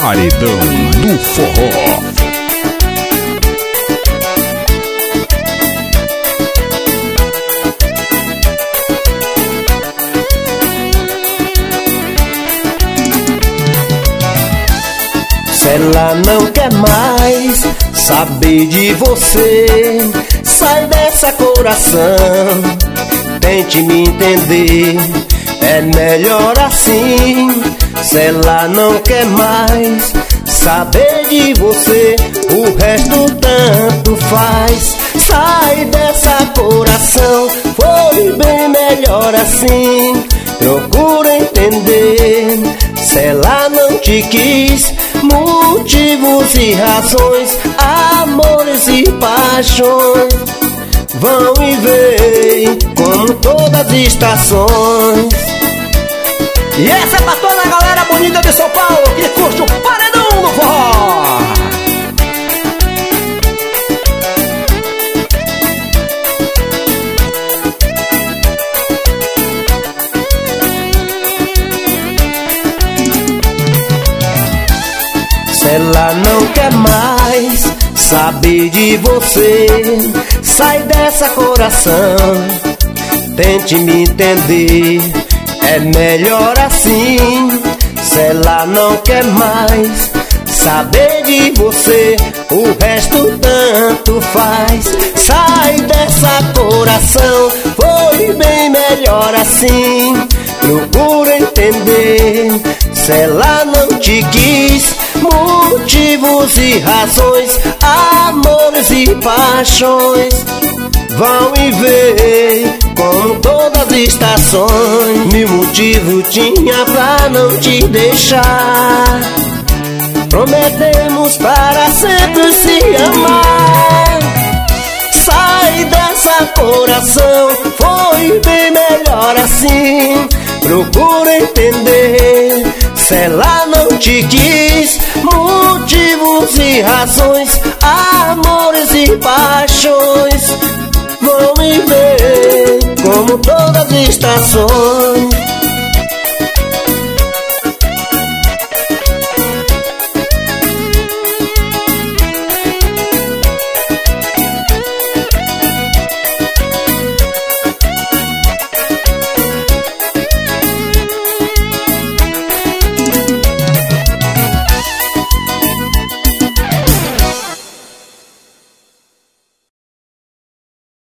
Paredão do Forró. Se ela não quer mais saber de você, sai dessa coração, tente me entender, é melhor assim. Se ela não quer mais saber de você, o resto tanto faz. Sai dessa coração, foi bem melhor assim. Procura entender, se ela não te quis, motivos e razões, amores e paixões vão e vêm como todas as estações. E essa é pra toda a galera bonita de São Paulo que curte o Paredão do Forró. Se ela não quer mais saber de você, sai dessa coração, tente me entender, é melhor assim. Se ela não quer mais saber de você, o resto tanto faz. Sai dessa coração, foi bem melhor assim. Procura entender, se ela não te quis, motivos e razões, amores e paixões vão e vêm como todas as estações. Mil motivos tinha pra não te deixar, prometemos para sempre se amar. Sai dessa coração, foi bem melhor assim. Procura entender, se ela não te quis, motivos e razões, amores e paixões vão e vêm como todas as estações.